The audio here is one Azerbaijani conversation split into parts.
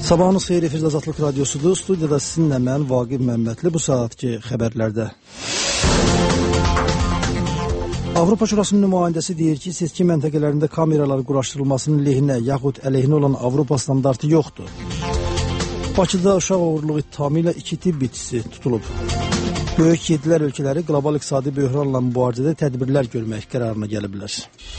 Sabahınız xeyir, efirdə Azadlıq Radyosudur. Studiyada sizinlə mən Vaqif Məmmədli. Bu saatki xəbərlərdə. Avropa Şurasının nümayəndəsi deyir ki, seçki məntəqələrində kameralar quraşdırılmasının lehinə yaxud əleyhinə olan Avropa standartı yoxdur. Bakıda uşaq oğurluğu ittihamı ilə 2 tibb bitkisi tutulub. Böyük yedilər ölkələri qlobal iqtisadi böhranla mübarizədə tədbirlər görmək qərarına gəliblər.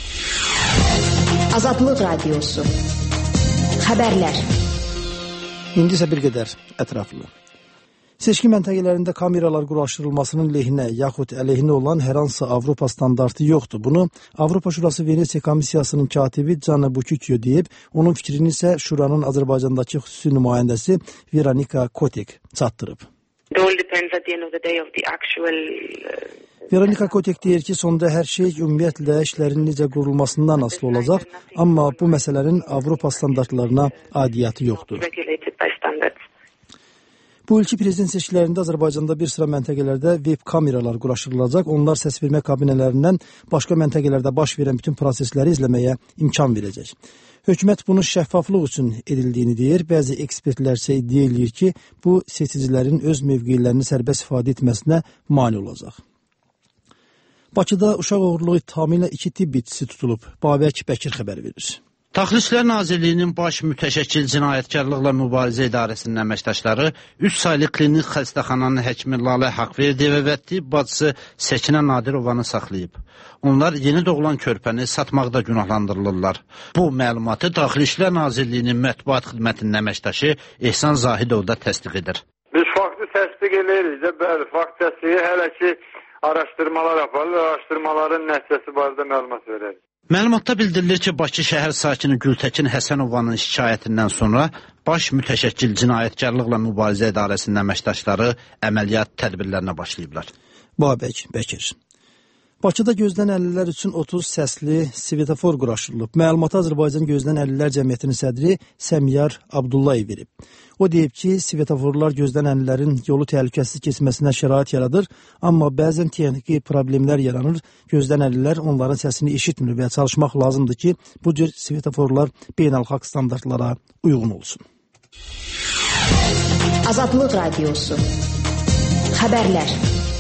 Azadlıq Radyosu. Xəbərlər. İndi isə bir qədər ətraflı. Seçki məntəqələrində kameralar quraşdırılmasının lehinə yaxud əleyhinə olan hər hansı Avropa standartı yoxdur. Bunu Avropa Şurası Venesiya Komissiyasının katibi Cana Bukityo deyib, onun fikrini isə Şuranın Azərbaycandakı xüsusi nümayəndəsi Veronika Kotek çatdırıb. Veronika Kotek deyir ki, sonda hər şey ümumiyyətlə işlərin necə qurulmasından asılı olacaq, amma bu məsələnin Avropa standartlarına aidiyyatı yoxdur. Bu ilki prezident seçkilərində Azərbaycanda bir sıra məntəqələrdə web kameralar quraşdırılacaq. Onlar səsvermə kabinələrindən başqa məntəqələrdə baş verən bütün prosesləri izləməyə imkan verəcək. Hökumət bunu şəffaflıq üçün edildiyini deyir. Bəzi ekspertlər isə iddia edir ki, bu seçicilərin öz mövqelərini sərbəst ifadə etməsinə mane olacaq. Bakıda uşaq oğurluğu ittihamı ilə 2 tibb bitkisi tutulub. Babək Bəkir xəbər verir. Daxili İşlər Nazirliyinin baş mütəşəkkil cinayətkarlıqla mübarizə idarəsinin əməkdaşları 3 saylı klinik xəstəxananın həkimi Lalə Haqverdiyeva və tibb bacısı Səkinə Nadirovanı saxlayıb. Onlar yeni doğulan körpəni satmaqda günahlandırılırlar. Bu məlumatı Daxili İşlər Nazirliyinin mətbuat xidmətinin əməkdaşı Ehsan Zahidov da təsdiq edir. Biz faktı təsdiq edirik də, bəli, fakt təsdiqi hələ ki araşdırmalar aparılır, araşdırmaların nəticəsi barədə məlumat verək. Məlumatda bildirilir ki, Bakı şəhər sakini Gültəkin Həsənovanın şikayətindən sonra baş mütəşəkkil cinayətkarlıqla mübarizə idarəsinin əməkdaşları əməliyyat tədbirlərinə başlayıblar. Babək Bəkir. Bakıda gözdən əlillər üçün 30 səsli svetofor quraşdırılıb. Məlumatı Azərbaycan Gözdən Əlillər Cəmiyyətinin sədri Səmyar Abdullayev verib. O deyib ki, svetoforlar gözdən əlillərin yolu təhlükəsiz keçməsinə şərait yaradır, amma bəzən texniki problemlər yaranır. Gözdən əlillər onların səsini eşitmir və çalışmaq lazımdır ki, bu cür svetoforlar beynəlxalq standartlara uyğun olsun. Azadlıq Radyosu. Xəbərlər.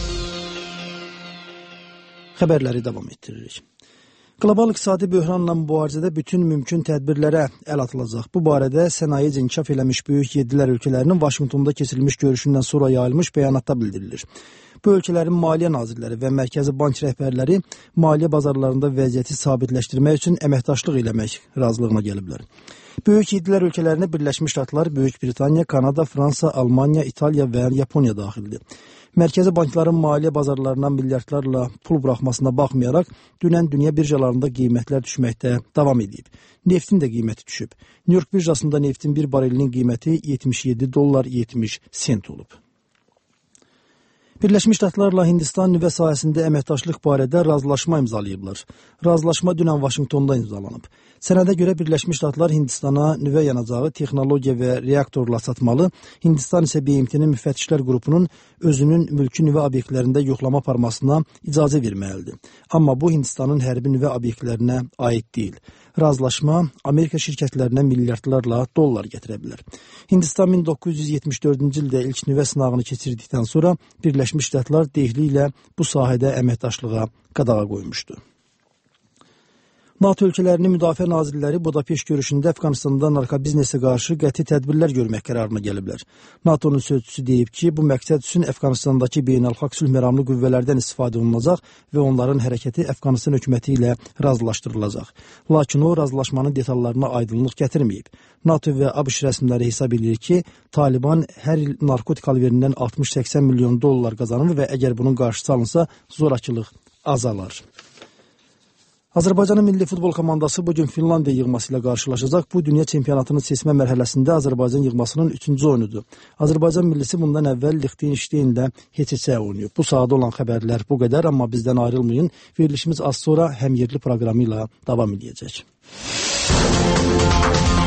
Xəbərləri davam etdiririk. Qlobal iqtisadi böhranla mübarizədə bütün mümkün tədbirlərə əl atılacaq. Bu barədə sənaye inkişaf eləmiş böyük yedilər ölkələrinin Vaşinqtonda keçirilmiş görüşündən sonra yayılmış bəyanatda bildirilir. Bu ölkələrin maliyyə nazirləri və Mərkəzi Bank rəhbərləri maliyyə bazarlarında vəziyyəti sabitləşdirmək üçün əməkdaşlıq eləmək razılığına gəliblər. Böyük yedilər ölkələrinə Birləşmiş Ştatlar, Böyük Britaniya, Kanada, Fransa, Almaniya, İtaliya və Yaponiya daxildir. Mərkəzi bankların maliyyə bazarlarından milyardlarla pul buraxmasına baxmayaraq, dünən dünya birjalarında qiymətlər düşməkdə davam edib. Neftin də qiyməti düşüb. New York birjasında neftin bir barelinin qiyməti $77.70 olub. Birləşmiş Ştatlarla Hindistan nüvə sahəsində əməkdaşlıq barədə razılaşma imzalayıblar. Razılaşma dünən Vaşinqtonda imzalanıb. Sənədə görə Birləşmiş Ştatlar Hindistana nüvə yanacağı, texnologiya və reaktorla satmalı, Hindistan isə BMT-nin müfəttişlər qrupunun özünün mülki nüvə obyektlərində yoxlama aparmasına icazə verməlidir. Amma bu Hindistanın hərbi nüvə obyektlərinə aid deyil. Razılaşma Amerika şirkətlərinə milyardlarla dollar gətirə bilər. Hindistan 1974-cü ildə ilk nüvə sınağını keçirdikdən sonra Birləşmiş Ştatlar Dehli ilə bu sahədə əməkdaşlığa qadağa qoymuşdu. NATO ölkələrinin müdafiə nazirləri Budapeşt görüşündə Əfqanistanda narkobiznesə qarşı qəti tədbirlər görmək qərarına gəliblər. NATO'nun sözçüsü deyib ki, bu məqsəd üçün Əfqanistandakı beynəlxalq sülh məramlı qüvvələrdən istifadə olunacaq və onların hərəkəti Əfqanistan hökuməti ilə razılaşdırılacaq. Lakin o, razılaşmanın detallarına aydınlıq gətirməyib. NATO və ABŞ rəsmiləri hesab edir ki, Taliban hər il narkotik alverindən 60-80 milyon dollar qazanır və əgər bunun qarşısı alınsa, zorakılıq azalar. Azərbaycanın milli futbol komandası bugün Finlandiya yığması ilə qarşılaşacaq. Bu, dünya çempionatının seçmə mərhələsində Azərbaycan yığmasının 3-cü oyunudur. Azərbaycan millisi bundan əvvəl Liechtensteinlə heç-heçə oynayıb. Bu sahada olan xəbərlər bu qədər, amma bizdən ayrılmayın. Verilişimiz az sonra həm yerli proqramı ilə davam edəcək.